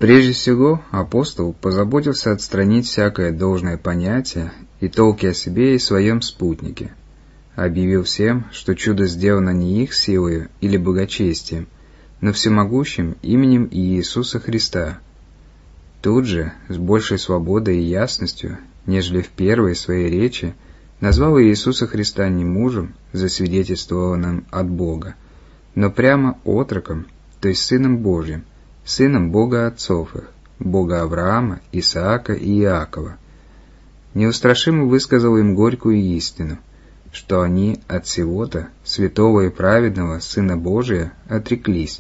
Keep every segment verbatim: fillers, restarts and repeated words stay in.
Прежде всего, апостол позаботился отстранить всякое должное понятие и толки о себе и своем спутнике. Объявил всем, что чудо сделано не их силою или богочестием, но всемогущим именем Иисуса Христа. Тут же, с большей свободой и ясностью, нежели в первой своей речи, назвал Иисуса Христа не мужем, засвидетельствованным от Бога, но прямо отроком, то есть Сыном Божьим, Сыном Бога Отцов их, Бога Авраама, Исаака и Иакова. Неустрашимо высказал им горькую истину, что они от всего-то святого и праведного Сына Божия отреклись,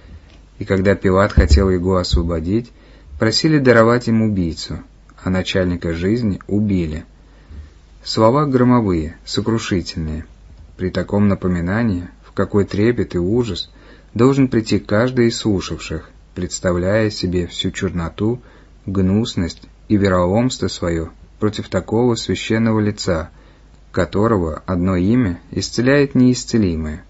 и когда Пилат хотел его освободить, просили даровать им убийцу, а начальника жизни убили. Слова громовые, сокрушительные. При таком напоминании, в какой трепет и ужас должен прийти каждый из слушавших, представляя себе всю черноту, гнусность и вероломство свое против такого священного лица, которого одно имя исцеляет неисцелимое.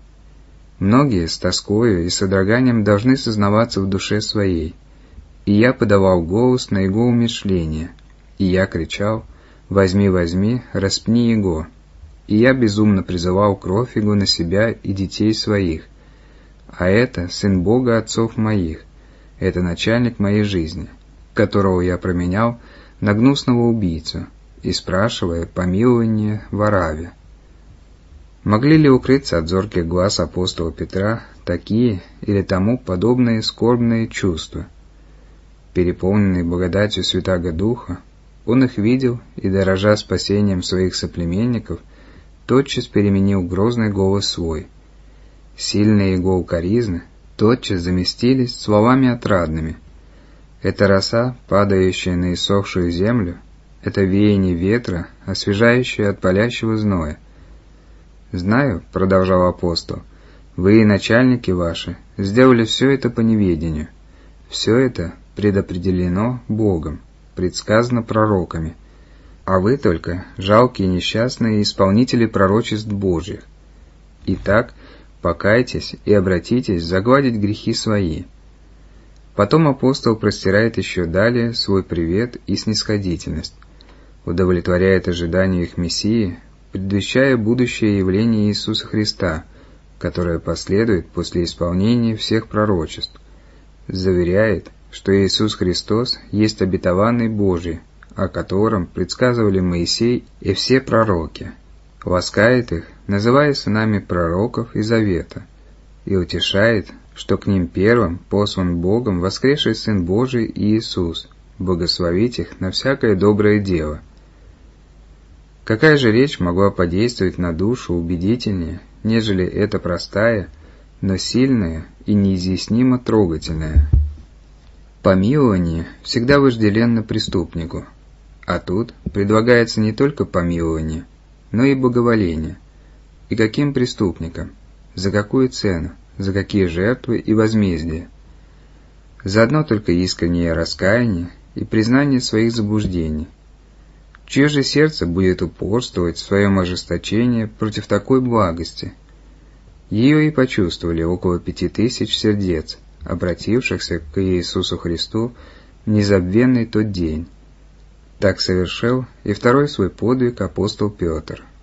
Многие с тоскою и содроганием должны сознаваться в душе своей. И я подавал голос на его умерщвление, и я кричал: «Возьми, возьми, распни его». И я безумно призывал кровь его на себя и детей своих. А это Сын Бога Отцов моих, это начальник моей жизни, которого я променял на гнусного убийцу, и спрашивая помилование в Араве. Могли ли укрыться от зорких глаз апостола Петра такие или тому подобные скорбные чувства? Переполненный благодатью Святаго Духа, он их видел и, дорожа спасением своих соплеменников, тотчас переменил грозный голос свой. Сильные его укоризны тотчас заместились словами отрадными. Это роса, падающая на иссохшую землю, это веяние ветра, освежающее от палящего зноя. «Знаю, — продолжал апостол, — вы и начальники ваши сделали все это по неведению. Все это предопределено Богом, предсказано пророками, а вы только жалкие несчастные исполнители пророчеств Божьих. Итак, покайтесь и обратитесь загладить грехи свои». Потом апостол простирает еще далее свой привет и снисходительность, удовлетворяет ожиданию их Мессии, предвещая будущее явление Иисуса Христа, которое последует после исполнения всех пророчеств, заверяет, что Иисус Христос есть обетованный Божий, о котором предсказывали Моисей и все пророки, ласкает их, называя сынами пророков и завета, и утешает, что к ним первым послан Богом воскресший Сын Божий Иисус, благословить их на всякое доброе дело. Какая же речь могла подействовать на душу убедительнее, нежели эта простая, но сильная и неизъяснимо трогательная? Помилование всегда вожделенно преступнику, а тут предлагается не только помилование, но и благоволение. И каким преступникам? За какую цену? За какие жертвы и возмездия? За одно только искреннее раскаяние и признание своих заблуждений. Чье же сердце будет упорствовать в своем ожесточении против такой благости? Ее и почувствовали около пяти тысяч сердец, обратившихся к Иисусу Христу в незабвенный тот день. Так совершил и второй свой подвиг апостол Петр.